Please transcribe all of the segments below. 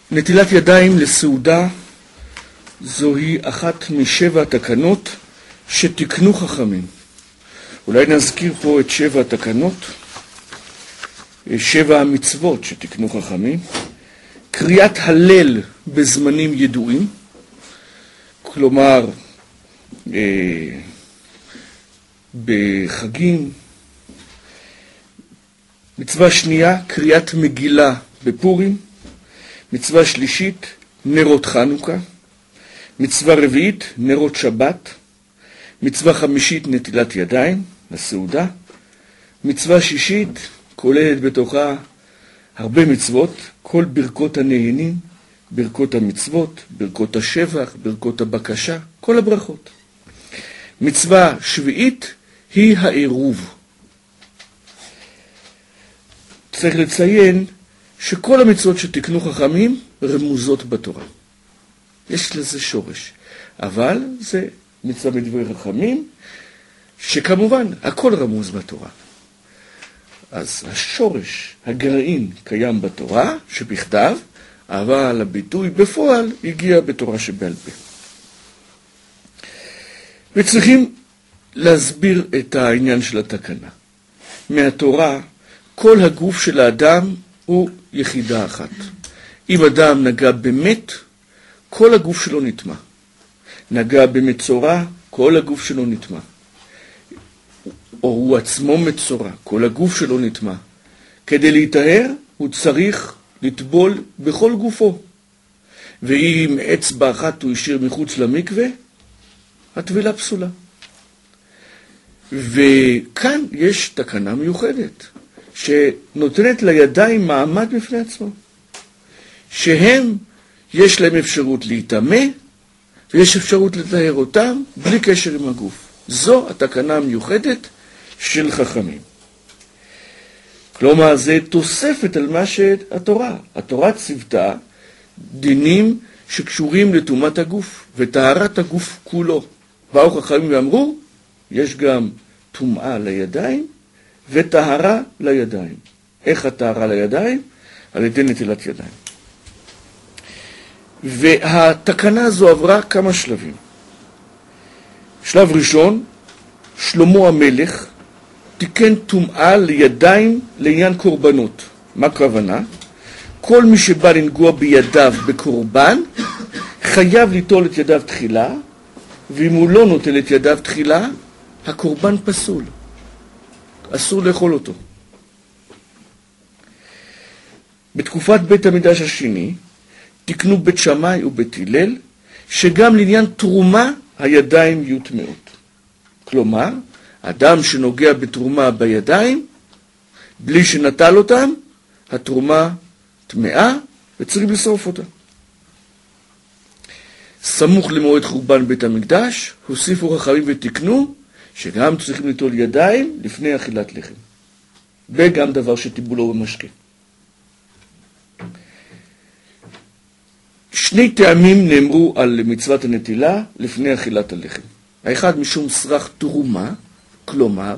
נטילת ידיים לסעודה זוהי אחת משבע התקנות שתיקנו חכמים. אולי נזכיר פה את שבע התקנות, שבע המצוות שתיקנו חכמים. קריאת הלל בזמנים ידועים, כלומר בחגים. מצווה שנייה, קריאת מגילה בפורים. מצווה שלישית, נרות חנוכה. מצווה רביעית, נרות שבת. מצווה חמישית, נטילת ידיים לסעודה. מצווה שישית, כוללת בתוכה הרבה מצוות, כל ברכות הנהנים, ברכות המצוות, ברכות השבח, ברכות הבקשה, כל הברכות. מצווה שביעית היא העירוב. צריך לציין שכל המצוות שתיקנו חכמים רמוזות בתורה. יש לזה שורש, אבל זה מצווה מדברי חכמים, שכמובן הכל רמוז בתורה. אז השורש, הגרעין, קיים בתורה שבכתב, אבל הביטוי בפועל הגיע בתורה שבעל פה. וצריכים להסביר את העניין של התקנה. מהתורה, כל הגוף של האדם הוא יחידה אחת. אם אדם נגע במת, כל הגוף שלו נטמע. נגע במצורע, כל הגוף שלו נטמע. או הוא עצמו מצורע, כל הגוף שלו נטמע. כדי להיטהר, הוא צריך לטבול בכל גופו. ואם אצבע אחת הוא השאיר מחוץ למקווה, הטבילה פסולה. וכאן יש תקנה מיוחדת, שנותנת לידיים מעמד בפני עצמו. שהם, יש להם אפשרות להיטמא, ויש אפשרות לטהר אותם בלי קשר עם הגוף. זו התקנה המיוחדת של חכמים. כלומר, זה תוספת על מה שהתורה. התורה ציוותה דינים שקשורים לטומאת הגוף וטהרת הגוף כולו. באו חכמים ואמרו, יש גם טומאה לידיים וטהרה לידיים. איך הטהרה לידיים? על ידי נטילת ידיים. והתקנה הזו עברה כמה שלבים. שלב ראשון, שלמה המלך תיקן טומאה לידיים לעניין קורבנות. מה הכוונה? כל מי שבא לנגוע בידיו בקורבן, חייב ליטול את ידיו תחילה, ואם הוא לא נוטל את ידיו תחילה, הקורבן פסול. אסור לאכול אותו. בתקופת בית המקדש השני, תיקנו בית שמאי ובית הלל, שגם לעניין תרומה הידיים יהיו טמאות. כלומר, אדם שנוגע בתרומה בידיים, בלי שנטל אותם, התרומה טמאה וצריך לשרוף אותה. סמוך למועד חורבן בית המקדש, הוסיפו חכמים ותיקנו, שגם צריכים ליטול ידיים לפני אכילת לחם. וגם דבר שטיבולו במשקה. שני טעמים נאמרו על מצוות הנטילה לפני אכילת הלחם. האחד משום סרח תרומה, כלומר,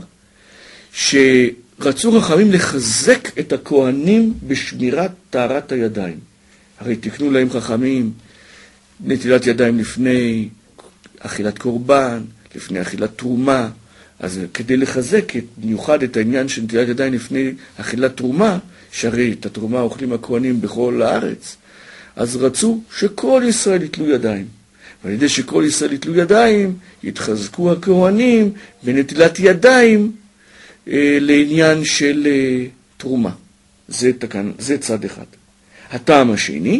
שרצו חכמים לחזק את הכהנים בשמירת טהרת הידיים. הרי תקנו להם חכמים נטילת ידיים לפני אכילת קורבן, לפני אכילת תרומה. אז כדי לחזק במיוחד את העניין של נטילת ידיים לפני אכילת תרומה, שהרי את התרומה אוכלים הכהנים בכל הארץ, אז רצו שכל ישראל יתלו ידיים. ועל ידי שכל ישראל יתלו ידיים, יתחזקו הכהנים בנטילת ידיים לעניין של תרומה. זה צד אחד. הטעם השני,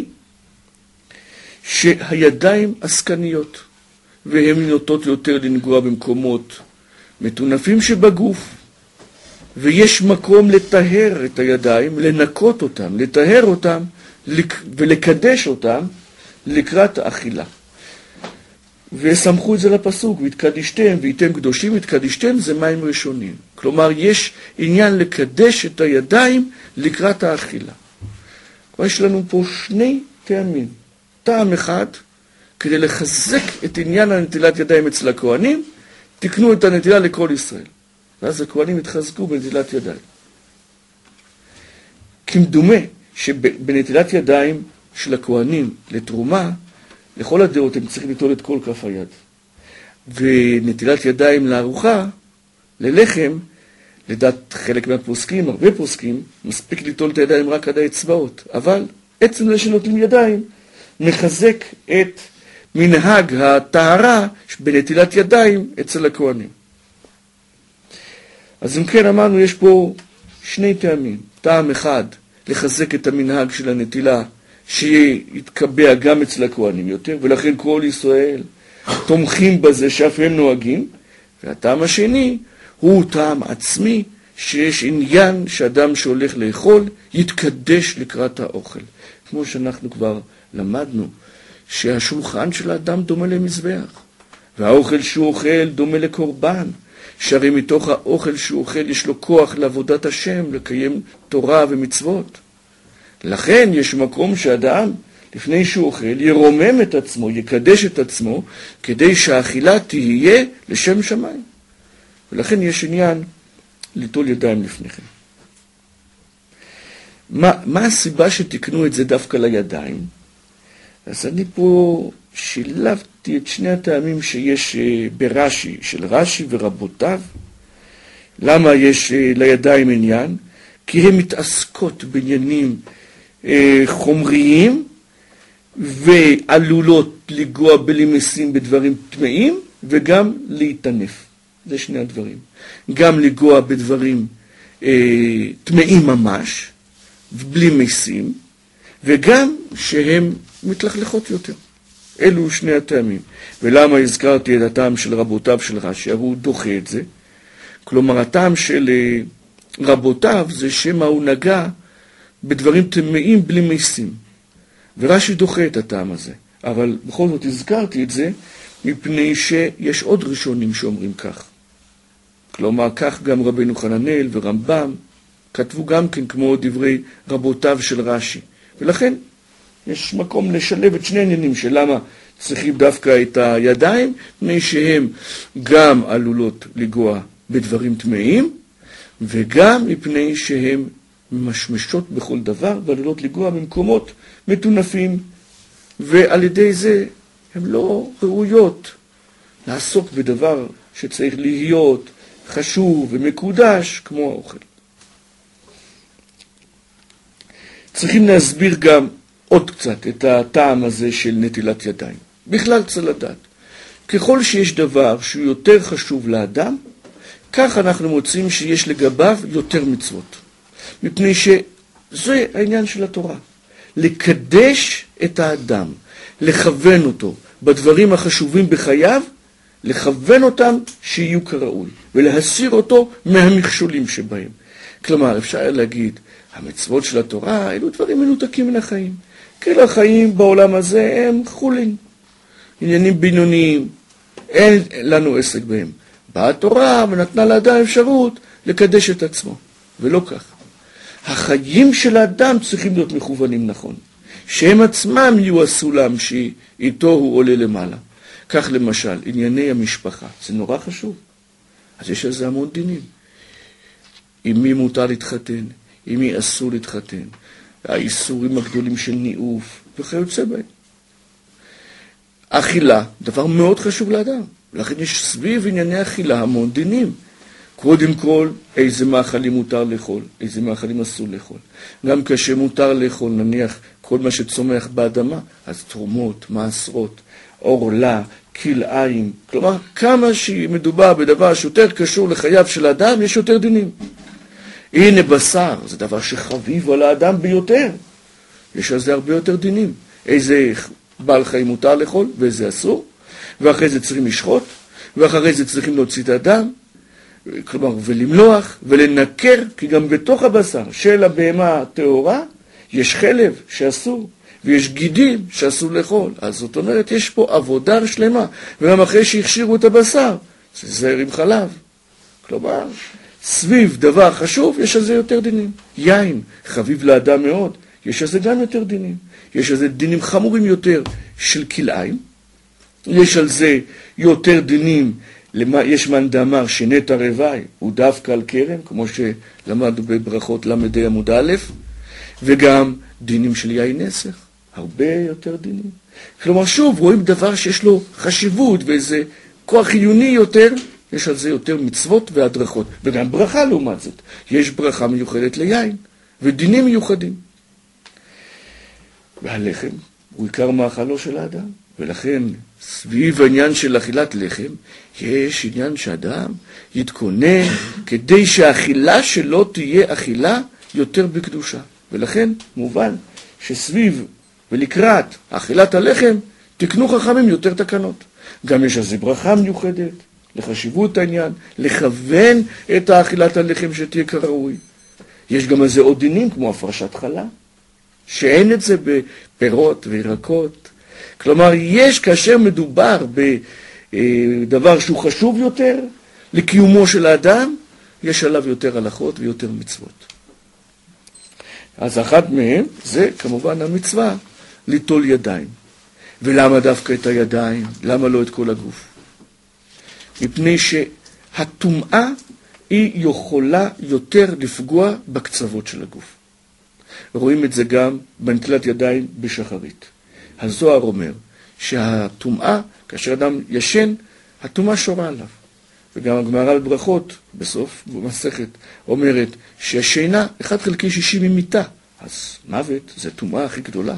שהידיים עסקניות, והן נוטות יותר לנגוע במקומות מטונפים שבגוף, ויש מקום לטהר את הידיים, לנקות אותם, לטהר אותם, ולקדש אותם לקראת האכילה. וסמכו את זה לפסוק, והתקדישתם, והייתם קדושים, התקדישתם זה מים ראשונים. כלומר, יש עניין לקדש את הידיים לקראת האכילה. יש לנו פה שני טעמים. טעם אחד, כדי לחזק את עניין הנטילת ידיים אצל הכהנים, תקנו את הנטילה לכל ישראל. ואז הכהנים התחזקו בנטילת ידיים. כמדומה שבנטילת ידיים של הכהנים לתרומה, לכל הדעות הם צריכים ליטול את כל כף היד. ונטילת ידיים לארוחה, ללחם, לדעת חלק מהפוסקים, הרבה פוסקים, מספיק ליטול את הידיים רק עד האצבעות. אבל עצם זה שנוטלים ידיים, מחזק את מנהג הטהרה בנטילת ידיים אצל הכהנים. אז אם כן אמרנו, יש פה שני טעמים. טעם אחד, לחזק את המנהג של הנטילה, שיתקבע גם אצל הכהנים יותר, ולכן כל ישראל תומכים בזה שאף הם נוהגים. והטעם השני הוא טעם עצמי, שיש עניין שאדם שהולך לאכול יתקדש לקראת האוכל. כמו שאנחנו כבר למדנו, שהשולחן של האדם דומה למזבח, והאוכל שהוא אוכל דומה לקורבן, שהרי מתוך האוכל שהוא אוכל יש לו כוח לעבודת השם, לקיים תורה ומצוות. לכן יש מקום שאדם, לפני שהוא אוכל, ירומם את עצמו, יקדש את עצמו, כדי שהאכילה תהיה לשם שמיים. ולכן יש עניין ליטול ידיים לפני כן. מה הסיבה שתקנו את זה דווקא לידיים? אז אני פה שילבתי את שני הטעמים שיש ברש"י, של רש"י ורבותיו. למה יש לידיים עניין? כי הן מתעסקות בעניינים חומריים, ועלולות לגוע בלימסים בדברים טמאים, וגם להתענף. זה שני הדברים. גם לגוע בדברים טמאים ממש, בלי מסים, וגם שהם מתלכלכות יותר. אלו שני הטעמים. ולמה הזכרתי את הטעם של רבותיו של רש"י? הוא דוחה את זה. כלומר, הטעם של רבותיו זה שמה הוא נגע בדברים טמאים בלי מסים. ורש"י דוחה את הטעם הזה. אבל בכל זאת הזכרתי את זה, מפני שיש עוד ראשונים שאומרים כך. כלומר, כך גם רבנו חננאל ורמב"ם כתבו גם כן כמו דברי רבותיו של רש"י. ולכן יש מקום לשלב את שני העניינים של למה צריכים דווקא את הידיים, מפני שהם גם עלולות לגוע בדברים טמאים, וגם מפני שהם משמשות בכל דבר, ועלולות לגוע במקומות מטונפים, ועל ידי זה הן לא ראויות לעסוק בדבר שצריך להיות חשוב ומקודש כמו האוכל. צריכים להסביר גם עוד קצת את הטעם הזה של נטילת ידיים. בכלל צריך לדעת, ככל שיש דבר שהוא יותר חשוב לאדם, כך אנחנו מוצאים שיש לגביו יותר מצוות. מפני שזה העניין של התורה. לקדש את האדם, לכוון אותו בדברים החשובים בחייו, לכוון אותם שיהיו כראוי, ולהסיר אותו מהמכשולים שבהם. כלומר, אפשר להגיד, המצוות של התורה אלו דברים מנותקים מן החיים. כל החיים בעולם הזה הם חולין. עניינים בינוניים, אין לנו עסק בהם. באה התורה ונתנה לאדם אפשרות לקדש את עצמו, ולא כך. החיים של האדם צריכים להיות מכוונים נכון. שהם עצמם יהיו הסולם שאיתו הוא עולה למעלה. כך למשל, ענייני המשפחה, זה נורא חשוב. אז יש על זה המון דינים. עם מי מותר להתחתן, עם מי אסור להתחתן, האיסורים הגדולים של ניאוף, וכיוצא בהם. אכילה, דבר מאוד חשוב לאדם. לכן יש סביב ענייני אכילה המון דינים. קודם כל, איזה מאכלים מותר לאכול, איזה מאכלים אסור לאכול. גם כאשר מותר לאכול, נניח, כל מה שצומח באדמה, אז תרומות, מעשרות, עורלה, כלאיים. כלומר, כמה שמדובר בדבר שיותר קשור לחייו של האדם, יש יותר דינים. הנה בשר, זה דבר שחביב על האדם ביותר. יש על זה הרבה יותר דינים. איזה בעל חיים מותר לאכול ואיזה אסור, ואחרי זה צריכים לשחוט, ואחרי זה צריכים להוציא את האדם, כלומר, ולמלוח ולנקר, כי גם בתוך הבשר של הבהמה הטהורה יש חלב שאסור, ויש גידים שאסור לאכול. אז זאת אומרת, יש פה עבודה שלמה, וגם אחרי שהכשירו את הבשר, זה זהר עם חלב. כלומר, סביב דבר חשוב, יש על זה יותר דינים. יין, חביב לאדם מאוד, יש על זה גם יותר דינים. יש על זה דינים חמורים יותר של כלאיים. יש על זה יותר דינים, יש מאן דאמר שנטע רווי הוא דווקא על קרן, כמו שלמדנו בברכות למדי עמוד א', וגם דינים של יין נסך. הרבה יותר דינים. כלומר, שוב, רואים דבר שיש לו חשיבות ואיזה כוח חיוני יותר, יש על זה יותר מצוות והדרכות. וגם ברכה לעומת זאת. יש ברכה מיוחדת ליין, ודינים מיוחדים. והלחם הוא עיקר מאכלו של האדם. ולכן, סביב העניין של אכילת לחם, יש עניין שאדם יתכונן כדי שהאכילה שלו תהיה אכילה יותר בקדושה. ולכן, מובן שסביב ולקראת אכילת הלחם, תקנו חכמים יותר תקנות. גם יש איזו ברכה מיוחדת, לחשיבות העניין, לכוון את האכילת הלחם שתהיה כראוי. יש גם איזה עוד דינים כמו הפרשת חלה, שאין את זה בפירות וירקות. כלומר, יש כאשר מדובר בדבר שהוא חשוב יותר לקיומו של האדם, יש עליו יותר הלכות ויותר מצוות. אז אחת מהם זה כמובן המצווה ליטול ידיים. ולמה דווקא את הידיים? למה לא את כל הגוף? מפני שהטומאה היא יכולה יותר לפגוע בקצוות של הגוף. רואים את זה גם בנטילת ידיים בשחרית. הזוהר אומר שהטומאה, כאשר אדם ישן, הטומאה שורה עליו. וגם הגמרא בברכות, בסוף במסכת, אומרת שהשינה 1/60 ממיתה. אז מוות זה טומאה הכי גדולה.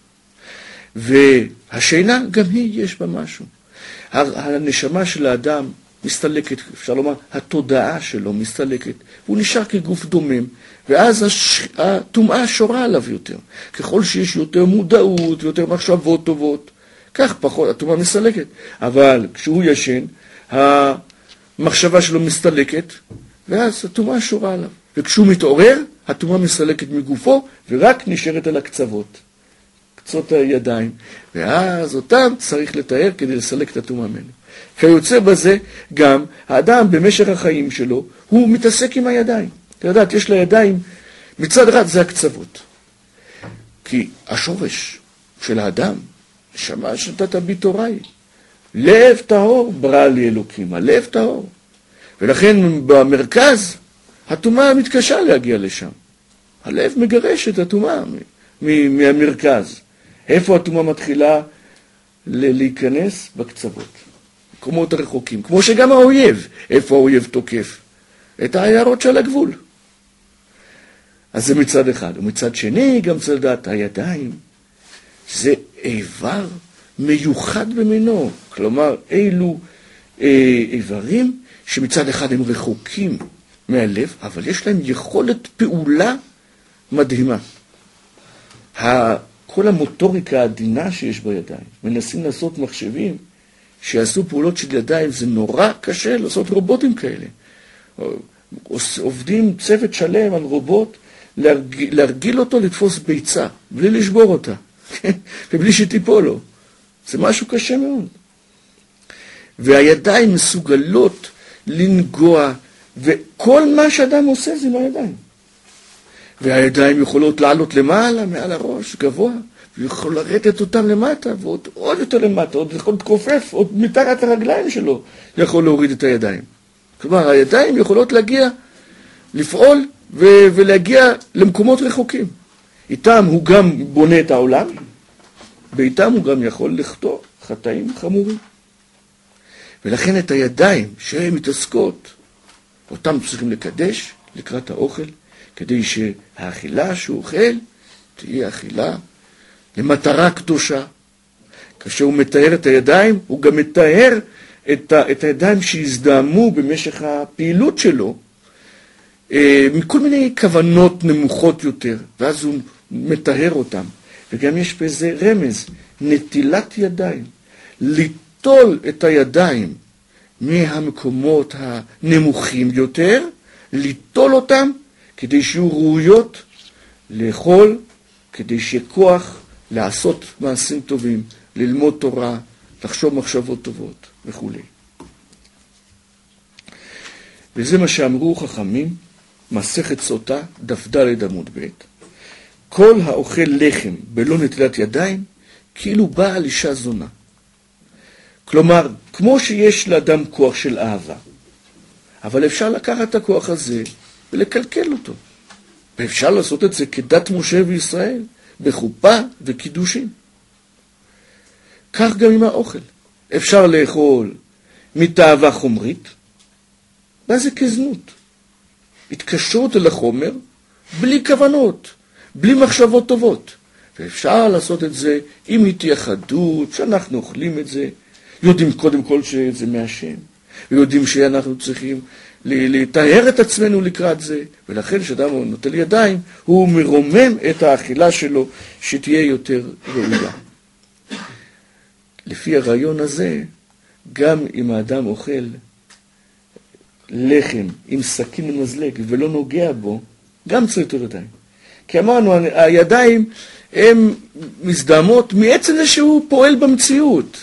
והשינה גם היא יש בה משהו. הנשמה של האדם מסתלקת, אפשר לומר, התודעה שלו מסתלקת, והוא נשאר כגוף דומם, ואז הטומאה שורה עליו יותר. ככל שיש יותר מודעות ויותר מחשבות טובות, כך פחות הטומאה מסתלקת. אבל כשהוא ישן, המחשבה שלו מסתלקת, ואז הטומאה שורה עליו. וכשהוא מתעורר, הטומאה מסתלקת מגופו, ורק נשארת על הקצוות. קצות הידיים, ואז אותם צריך לתאר כדי לסלק את הטומאה ממנו. כיוצא בזה, גם האדם במשך החיים שלו, הוא מתעסק עם הידיים. אתה יודעת, יש לידיים, מצד אחד זה הקצוות. כי השורש של האדם, נשמה שנתת בי תוראי, לב טהור ברא לי אלוקים, הלב טהור. ולכן במרכז, הטומאה מתקשה להגיע לשם. הלב מגרש את הטומאה מהמרכז. איפה הטומאה מתחילה להיכנס? בקצוות. מקומות הרחוקים. כמו שגם האויב. איפה האויב תוקף? את העיירות של הגבול. אז זה מצד אחד. ומצד שני, גם צריך לדעת, הידיים זה איבר מיוחד במינו. כלומר, אילו איברים שמצד אחד הם רחוקים מהלב, אבל יש להם יכולת פעולה מדהימה. כל המוטוריקה העדינה שיש בידיים, מנסים לעשות מחשבים שיעשו פעולות של ידיים, זה נורא קשה לעשות רובוטים כאלה. עובדים צוות שלם על רובוט, להרגיל אותו לתפוס ביצה, בלי לשבור אותה, ובלי שטיפול לו. זה משהו קשה מאוד. והידיים מסוגלות לנגוע, וכל מה שאדם עושה זה עם הידיים. והידיים יכולות לעלות למעלה, מעל הראש, גבוה, ויכול לרדת אותם למטה, ועוד יותר למטה, עוד יכול לתכופף, עוד מתחת הרגליים שלו, יכול להוריד את הידיים. כלומר, הידיים יכולות להגיע, לפעול, ולהגיע למקומות רחוקים. איתם הוא גם בונה את העולם, ואיתם הוא גם יכול לכתוב חטאים חמורים. ולכן את הידיים שהן מתעסקות, אותם צריכים לקדש לקראת האוכל, כדי שהאכילה שהוא אוכל תהיה אכילה למטרה קדושה. כאשר הוא מתאר את הידיים, הוא גם מתאר את הידיים שהזדהמו במשך הפעילות שלו, מכל מיני כוונות נמוכות יותר, ואז הוא מתאר אותם. וגם יש בזה רמז, נטילת ידיים, ליטול את הידיים מהמקומות הנמוכים יותר, ליטול אותם, כדי שיהיו ראויות לאכול, כדי שיהיה כוח לעשות מעשים טובים, ללמוד תורה, לחשוב מחשבות טובות וכו'. וזה מה שאמרו חכמים, מסכת סוטה, דף ד' עמוד ב'. כל האוכל לחם בלא נטילת ידיים, כאילו בא על אישה זונה. כלומר, כמו שיש לאדם כוח של אהבה, אבל אפשר לקחת את הכוח הזה ולקלקל אותו. ואפשר לעשות את זה כדת משה וישראל, בחופה וקידושים. כך גם עם האוכל. אפשר לאכול מתאווה חומרית, ואז זה כזנות. התקשרות אל החומר, בלי כוונות, בלי מחשבות טובות. ואפשר לעשות את זה עם התייחדות, שאנחנו אוכלים את זה, יודעים קודם כל שזה מהשם, ויודעים שאנחנו צריכים לטהר את עצמנו לקראת זה, ולכן כשאדם נוטל ידיים, הוא מרומם את האכילה שלו שתהיה יותר ראויה. לפי הרעיון הזה, גם אם האדם אוכל לחם עם סכין ומזלג ולא נוגע בו, גם צריך ליטול ידיים. כי אמרנו, הידיים הן מזדהמות מעצם זה שהוא פועל במציאות.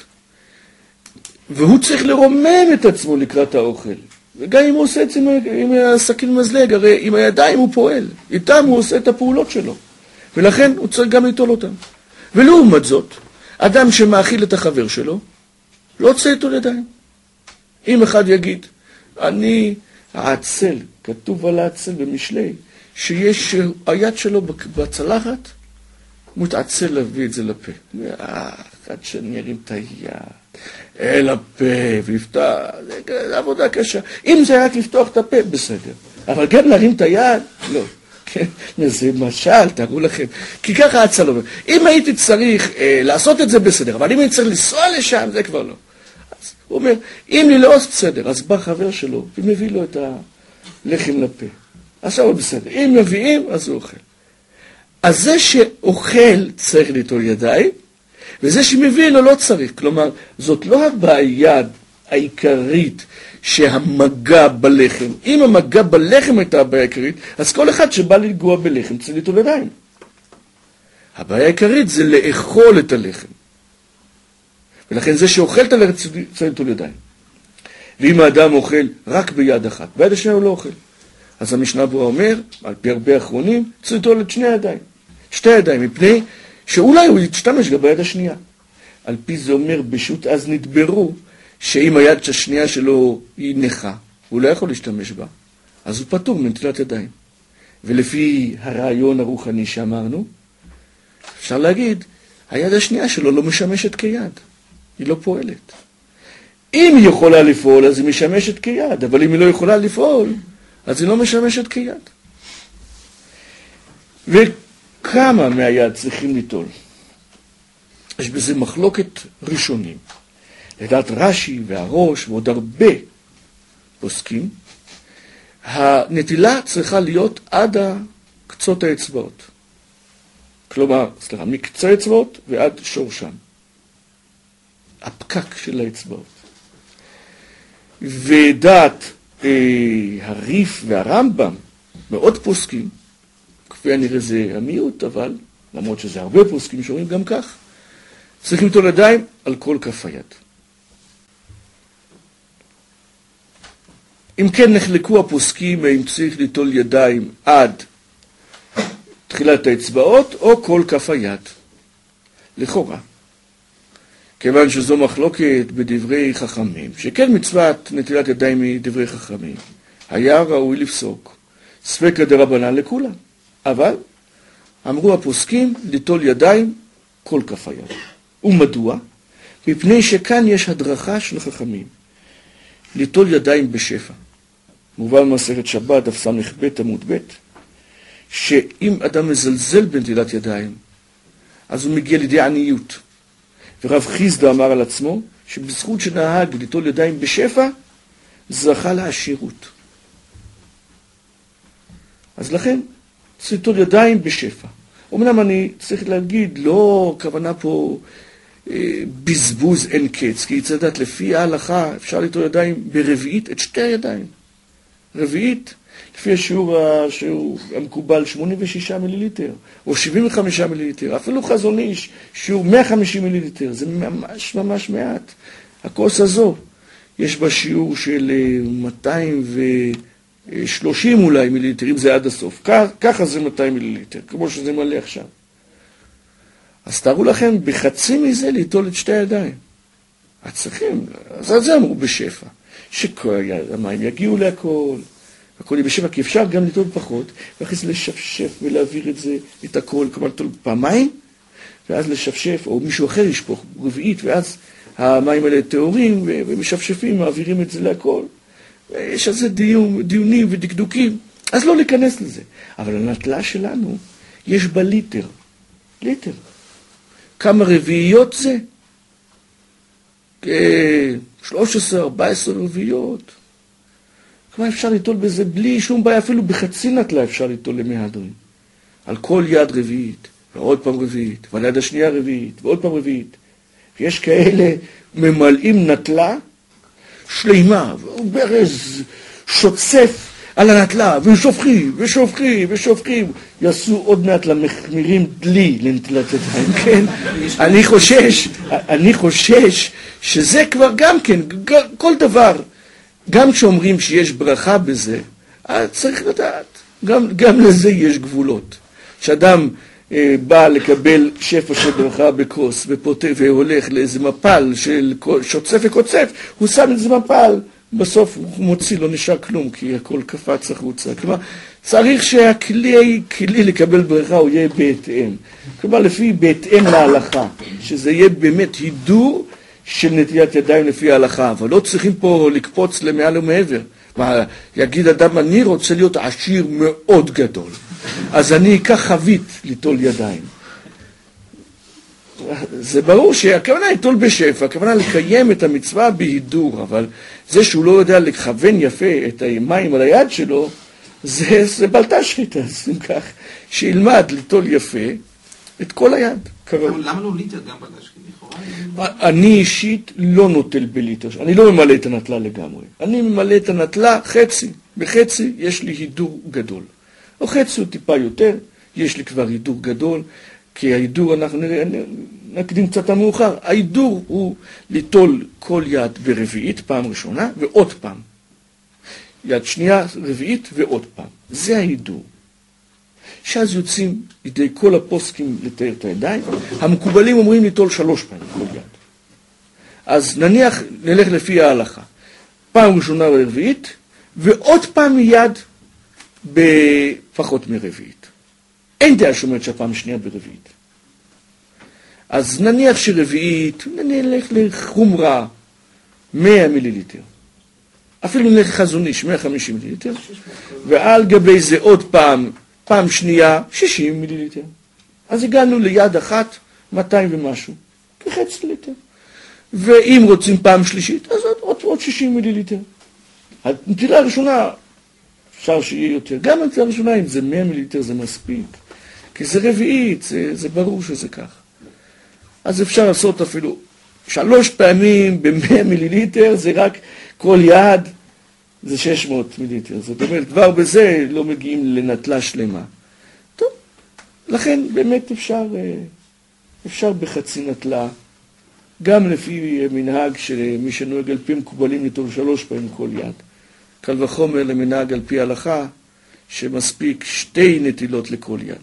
והוא צריך לרומם את עצמו לקראת האוכל. וגם אם הוא עושה את זה עם הסכין ומזלג, הרי עם הידיים הוא פועל. איתם הוא עושה את הפעולות שלו. ולכן הוא צריך גם ליטול אותם. ולעומת זאת, אדם שמאכיל את החבר שלו, לא צריך ליטול ידיים. אם אחד יגיד, אני העצל, כתוב על העצל במשלי, שיש היד שלו בצלחת, הוא מתעצל להביא את זה לפה. עד שאני ארים את היד אל הפה ויפתח, זה עבודה קשה. אם זה רק לפתוח את הפה, בסדר. אבל גם להרים את היד, לא. זה משל, תראו לכם. כי ככה העצל אומר. אם הייתי צריך לעשות את זה, בסדר. אבל אם הייתי צריך לנסוע לשם, זה כבר לא. אז הוא אומר, אם לי לא בסדר, אז בא חבר שלו ומביא לו את הלחם לפה. עכשיו הוא בסדר. אם מביאים, אז הוא אוכל. אז זה שאוכל צריך ליטול ידיים, וזה שמביא לו לא צריך. כלומר, זאת לא הבעיה העיקרית שהמגע בלחם. אם המגע בלחם הייתה הבעיה העיקרית, אז כל אחד שבא לגוע בלחם צריך ליטול ידיים. הבעיה העיקרית זה לאכול את הלחם. ולכן זה שאוכל את הלחם צריך ליטול ידיים. ואם האדם אוכל רק ביד אחת, ביד השנייה הוא לא אוכל. אז המשנה ברורה אומר, על פי הרבה אחרונים, צריך ליטול את שני הידיים. שתי הידיים, מפני שאולי הוא ישתמש גם ביד השנייה. על פי זה אומר, בשו"ת אז נדברו, שאם היד השנייה שלו היא נכה, הוא לא יכול להשתמש בה, אז הוא פטור מנטילת ידיים. ולפי הרעיון הרוחני שאמרנו, אפשר להגיד, היד השנייה שלו לא משמשת כיד, היא לא פועלת. אם היא יכולה לפעול, אז היא משמשת כיד, אבל אם היא לא יכולה לפעול, אז היא לא משמשת כיד. וכמה מהיד צריכים ליטול? יש בזה מחלוקת ראשונים. לדעת רש"י והראש ועוד הרבה פוסקים, הנטילה צריכה להיות עד קצות האצבעות. כלומר, מקצה האצבעות ועד שורשם. הפקק של האצבעות. ודעת הריף והרמב"ם מאוד פוסקים, כפי הנראה זה המיעוט, אבל למרות שזה הרבה פוסקים שאומרים גם כך, צריכים ליטול ידיים על כל כף היד. אם כן נחלקו הפוסקים אם צריך ליטול ידיים עד תחילת האצבעות או כל כף היד. לכאורה. כיוון שזו מחלוקת בדברי חכמים, שכן מצוות נטילת ידיים מדברי חכמים, היה ראוי לפסוק ספקא דרבנן לכולם. אבל אמרו הפוסקים ליטול ידיים כל כף היד. ומדוע? מפני שכאן יש הדרכה של חכמים. ליטול ידיים בשפע. מובא במסכת שבת, דף ס"ב עמוד ב', שאם אדם מזלזל בנטילת ידיים, אז הוא מגיע לידי עניות. ורב חיסדא אמר על עצמו, שבזכות שנהג ליטול ידיים בשפע, זכה לעשירות. אז לכן, צריך ליטול ידיים בשפע. אמנם אני צריך להגיד, לא כוונה פה בזבוז אין קץ, כי צריך לדעת לפי ההלכה, אפשר ליטול ידיים ברביעית את שתי הידיים. רביעית, לפי השיעור המקובל 86 מיליליטר, או 75 מיליליטר, אפילו חזון איש, שיעור 150 מיליליטר, זה ממש ממש מעט. הכוס הזו, יש בה שיעור של 230 אולי מיליליטר, אם זה עד הסוף. ככה זה 200 מיליליטר, כמו שזה מלא עכשיו. אז תארו לכם, בחצי מזה ליטול את שתי הידיים. אז צריכים, אז זה אמרו בשפע. שהמים יגיעו להכל, הכל יהיה בשפע, כי אפשר גם ליטול פחות, ואחרי זה לשפשף ולהעביר את זה, את הכל, כלומר ליטול פעמיים, ואז לשפשף, או מישהו אחר ישפוך רביעית, ואז המים האלה טהורים, ומשפשפים, מעבירים את זה להכל. יש על זה דיונים ודקדוקים, אז לא להיכנס לזה. אבל הנטלה שלנו, יש בה ליטר. ליטר. כמה רביעיות זה? 13, 14 רביעיות. כמה אפשר ליטול בזה בלי שום בעיה, אפילו בחצי נטלה אפשר ליטול למהדרין. על כל יד רביעית, ועוד פעם רביעית, ועל יד השנייה רביעית, ועוד פעם רביעית. ויש כאלה ממלאים נטלה שלימה, וברז שוצף על הנטלה, ושופכים, יעשו עוד מעט למחמירים דלי לנטילת ידיים, כן? אני חושש שזה כבר גם כן, כל דבר, גם כשאומרים שיש ברכה בזה, צריך לדעת, גם לזה יש גבולות. כשאדם בא לקבל שפע של ברכה בכוס, והולך לאיזה מפל של שוצף וקוצף, הוא שם איזה מפל, בסוף הוא מוציא, לא נשאר כלום, כי הכל קפץ החוצה. כלומר, צריך שהכלי לקבל ברכה הוא יהיה בהתאם. כלומר, בהתאם להלכה, שזה יהיה באמת הידור של נטילת ידיים לפי ההלכה, אבל לא צריכים פה לקפוץ למעל ומעבר. יגיד אדם, אני רוצה להיות עשיר מאוד גדול, אז אני אקח חבית ליטול ידיים. זה ברור שהכוונה ליטול בשפע, הכוונה לקיים את המצווה בהידור, אבל זה שהוא לא יודע לכוון יפה את המים על היד שלו, זה בלטה שחיטה, אז אם כך, שילמד ליטול יפה את כל היד. למה לא ליטר גם בלטה שחיטה? אני אישית לא נוטל בליטר, אני לא ממלא את הנטלה לגמרי. אני ממלא את הנטלה חצי, בחצי יש לי הידור גדול. או חצי הוא טיפה יותר, יש לי כבר הידור גדול, כי ההידור, אנחנו נקדים קצת המאוחר, ההידור הוא ליטול כל יד ברביעית, פעם ראשונה, ועוד פעם. יד שנייה, רביעית, ועוד פעם. זה ההידור. שאז יוצאים ידי כל הפוסקים לתאר את הידיים, המקובלים אומרים ליטול 3 פעמים כל יד. אז נניח, נלך לפי ההלכה. פעם ראשונה רביעית, ועוד פעם מיד בפחות מרביעית. אין דעה שאומרת שהפעם שנייה ברביעית. אז נניח שרביעית, נלך לחומרה 100 מיליליטר. אפילו נלך חזוניש 150 מיליליטר, ועל גבי זה עוד פעם שנייה 60 מיליליטר. אז הגענו ליד אחת 200 ומשהו, כחצי ליטר. ואם רוצים פעם שלישית, אז עוד 60 מיליליטר. הנטילה הראשונה אפשר שיהיה יותר. גם הנטילה הראשונה, אם זה 100 מיליליטר זה מספיק. כי זה רביעית, זה ברור שזה כך. אז אפשר לעשות אפילו 3 פעמים ב-100 מיליליטר, זה רק כל יד, זה 600 מיליליטר. זאת אומרת, כבר בזה לא מגיעים לנטלה שלמה. טוב, לכן באמת אפשר בחצי נטלה, גם לפי מנהג שמי שנוהג על פי מקובלים ליטול 3 פעמים כל יד. קל וחומר למנהג על פי הלכה, שמספיק 2 נטילות לכל יד.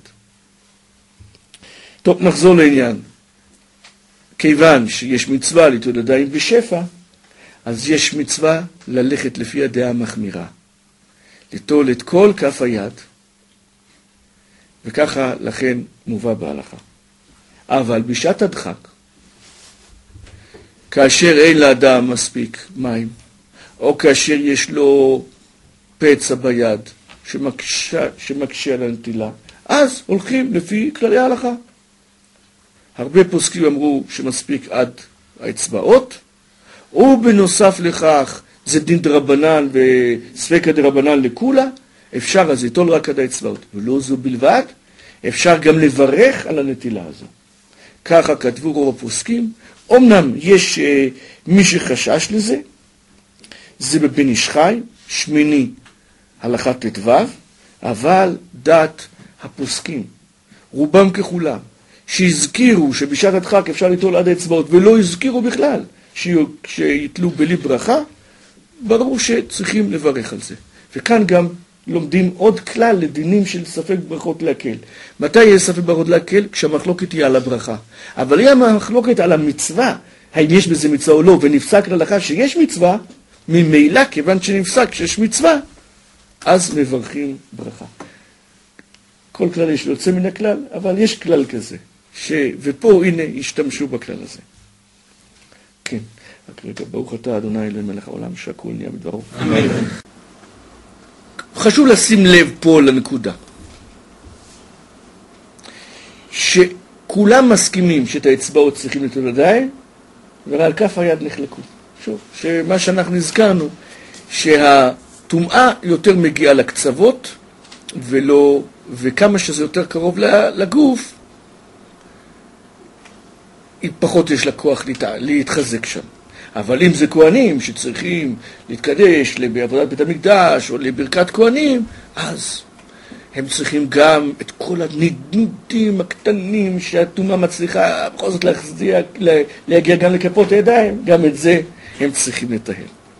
טוב, נחזור לעניין. כיוון שיש מצווה ליטול ידיים בשפע, אז יש מצווה ללכת לפי הדעה המחמירה. ליטול את כל כף היד, וככה לכן מובא בהלכה. אבל בשעת הדחק, כאשר אין לאדם מספיק מים, או כאשר יש לו פצע ביד שמקשה על הנטילה, אז הולכים לפי כללי ההלכה. הרבה פוסקים אמרו שמספיק עד האצבעות, ובנוסף לכך זה דין דרבנן וספקא דרבנן לכולה, אפשר אז ליטול רק עד האצבעות. ולא זו בלבד, אפשר גם לברך על הנטילה הזו. ככה כתבו רוב הפוסקים. אמנם יש מי שחשש לזה, זה בבן איש חי, שמיני הלכה ט"ו, אבל דת הפוסקים, רובם ככולם, שהזכירו שבשעת הדחק אפשר ליטול עד האצבעות, ולא הזכירו בכלל שיתלו בלי ברכה, ברור שצריכים לברך על זה. וכאן גם לומדים עוד כלל לדינים של ספק ברכות להקל. מתי יהיה ספק ברכות להקל? כשהמחלוקת תהיה על הברכה. אבל אם המחלוקת על המצווה, האם יש בזה מצווה או לא, ונפסק להלכה שיש מצווה, ממילא כיוון שנפסק שיש מצווה, אז מברכים ברכה. כל כלל יש יוצא מן הכלל, אבל יש כלל כזה, ופה הנה השתמשו בכלל הזה. כן, רק רגע, ברוך אתה אדוני אלוהים מלך העולם שהכל נהיה בדברו. אמן. חשוב לשים לב פה לנקודה, שכולם מסכימים שאת האצבעות צריכים לתת ידיים, ועל כף היד נחלקו. שוב, שמה שאנחנו הזכרנו, שהטומאה יותר מגיעה לקצוות, וכמה שזה יותר קרוב לגוף, פחות יש לה כוח להתחזק שם. אבל אם זה כהנים שצריכים להתקדש לעבודת בית המקדש או לברכת כהנים, אז הם צריכים גם את כל הנדנודים הקטנים שהטומאה מצליחה בכל זאת להגיע גם לכפות הידיים, גם את זה הם צריכים לטהר.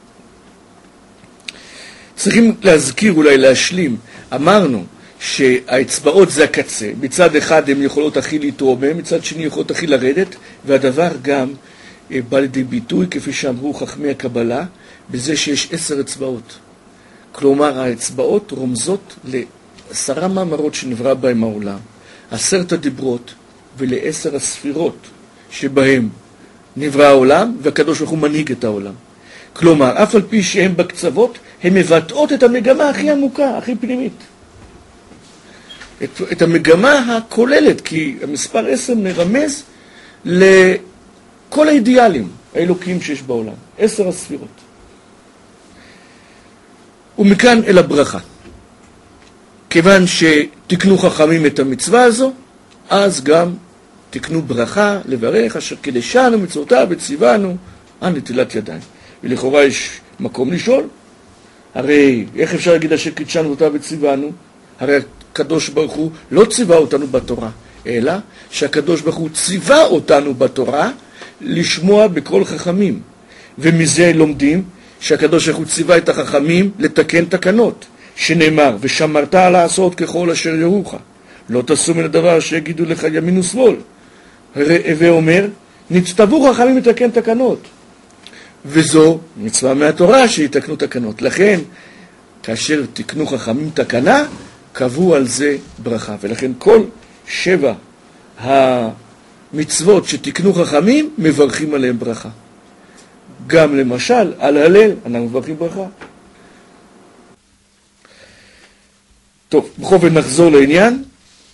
צריכים להזכיר, אולי להשלים, אמרנו שהאצבעות זה הקצה, מצד אחד הן יכולות הכי להתרומם, מצד שני יכולות הכי לרדת, והדבר גם בא לידי ביטוי, כפי שאמרו חכמי הקבלה, בזה שיש 10 אצבעות. כלומר, האצבעות רומזות ל10 מאמרות שנברא בהם העולם, 10 הדיברות ול10 הספירות שבהם נברא העולם, והקדוש ברוך הוא מנהיג את העולם. כלומר, אף על פי שהם בקצוות, הם מבטאות את המגמה הכי עמוקה, הכי פנימית. את המגמה הכוללת, כי המספר 10 מרמז לכל האידיאלים האלוקיים שיש בעולם, 10 הספירות. ומכאן אל הברכה. כיוון שתקנו חכמים את המצווה הזו, אז גם תקנו ברכה לברך, אשר קדשנו מצוותיו וציוונו על נטילת ידיים. ולכאורה יש מקום לשאול, הרי איך אפשר להגיד אשר קדשנו מצוותיו וציוונו? הרי הקדוש ברוך הוא לא ציווה אותנו בתורה, אלא שהקדוש ברוך הוא ציווה אותנו בתורה לשמוע בקול חכמים. ומזה לומדים שהקדוש ברוך הוא ציווה את החכמים לתקן תקנות, שנאמר, ושמרת לעשות ככל אשר יורוך, לא תעשו מן הדבר שיגידו לך ימין ושמאל. ואומר, נצטוו חכמים לתקן תקנות. וזו מצווה מהתורה שיתקנו תקנות. לכן, כאשר תקנו חכמים תקנה, קבעו על זה ברכה. ולכן כל 7 המצוות שתקנו חכמים, מברכים עליהם ברכה. גם למשל, על הלל, אנחנו מברכים ברכה. טוב, בכל זאת נחזור לעניין.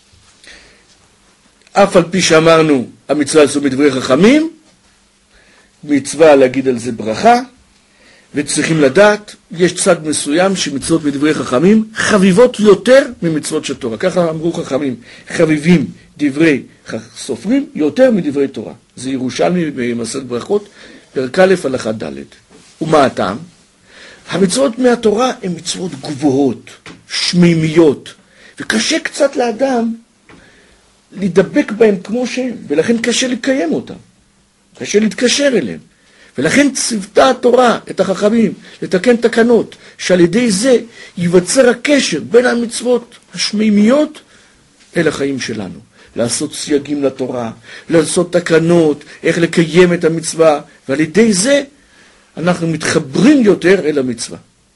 אף על פי שאמרנו, המצווה הזו מדברי חכמים, מצווה להגיד על זה ברכה, וצריכים לדעת, יש צד מסוים שמצוות מדברי חכמים חביבות יותר ממצוות של תורה. ככה אמרו חכמים, חביבים דברי סופרים יותר מדברי תורה. זה ירושלמי במסכת ברכות, פרק א' הלכה ד'. ומה הטעם? המצוות מהתורה הן מצוות גבוהות, שמימיות, וקשה קצת לאדם להידבק בהן כמו שהן, ולכן קשה לקיים אותן, קשה להתקשר אליהן. ולכן ציוותה התורה את החכמים לתקן תקנות, שעל ידי זה ייווצר הקשר בין המצוות השמימיות אל החיים שלנו. לעשות סייגים לתורה, לעשות תקנות, איך לקיים את המצווה, ועל ידי זה אנחנו מתחברים יותר אל המצווה.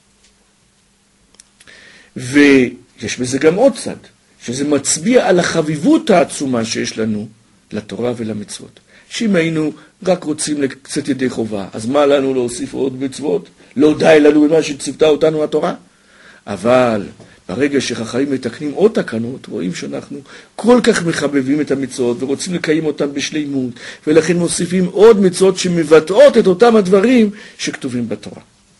ויש בזה גם עוד צד, שזה מצביע על החביבות העצומה שיש לנו לתורה ולמצוות. שאם היינו רק רוצים לקצת ידי חובה, אז מה לנו להוסיף עוד מצוות? לא די לנו במה שציוותה אותנו התורה? אבל ברגע שחכמים מתקנים עוד תקנות, רואים שאנחנו כל כך מחבבים את המצוות ורוצים לקיים אותם בשלימות, ולכן מוסיפים עוד מצוות שמבטאות את אותם הדברים שכתובים בתורה.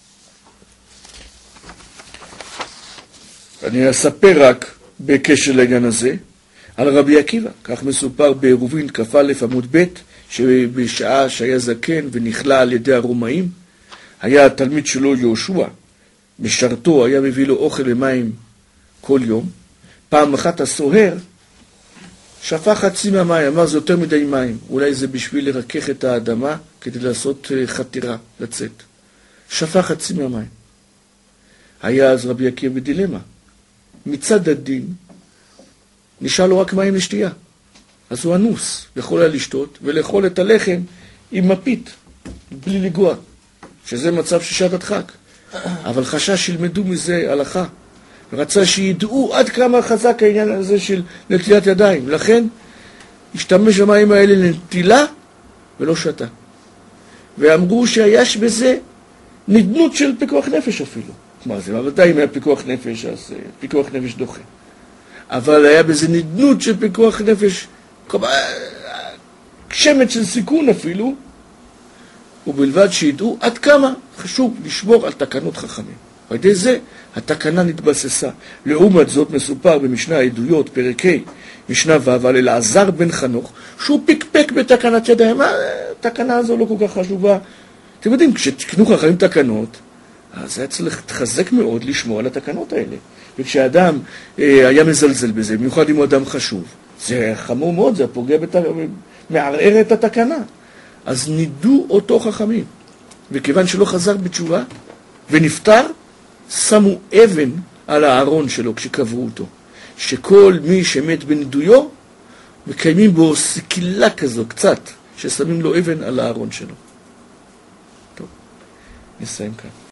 אני אספר רק בקשר לעניין הזה על רבי עקיבא. כך מסופר בעירובין כ"א עמוד ב', שבשעה שהיה זקן ונכלא על ידי הרומאים, היה התלמיד שלו יהושע, משרתו, היה מביא לו אוכל ומים כל יום. פעם אחת הסוהר שפך חצי מהמים, אמר זה יותר מדי מים, אולי זה בשביל לרכך את האדמה כדי לעשות חתירה, לצאת. שפך חצי מהמים. היה אז רבי עקיבא בדילמה. מצד הדין נשאר לו רק מים לשתייה, אז הוא אנוס, יכול היה לשתות ולאכול את הלחם עם מפית, בלי לגוע, שזה מצב של שעת הדחק. אבל חשש שילמדו מזה הלכה, ורצה שידעו עד כמה חזק העניין הזה של נטילת ידיים. לכן השתמש המים האלה לנטילה ולא שתה. ואמרו שיש בזה נדנות של פיקוח נפש אפילו. כלומר, זה בוודאי אם היה פיקוח נפש, אז פיקוח נפש דוחה. אבל היה בזה נדנות של פיקוח נפש, שמץ של סיכון אפילו, ובלבד שידעו עד כמה חשוב לשמור על תקנות חכמים. על ידי זה התקנה נתבססה. לעומת זאת מסופר במשנה העדויות, פרק ה', משנה ו', על אלעזר בן חנוך, שהוא פיקפק בתקנת ידיים. התקנה הזו לא כל כך חשובה. אתם יודעים, כשתקנו חכמים תקנות, אז היה צריך להתחזק מאוד לשמור על התקנות האלה. וכשאדם היה מזלזל בזה, במיוחד אם הוא אדם חשוב, זה חמור מאוד, זה פוגע, מערער את התקנה. אז נידו אותו חכמים. וכיוון שלא חזר בתשובה ונפטר, שמו אבן על הארון שלו כשקברו אותו. שכל מי שמת בנידויו, מקיימים בו סקילה כזו קצת, ששמים לו אבן על הארון שלו. טוב, נסיים כאן.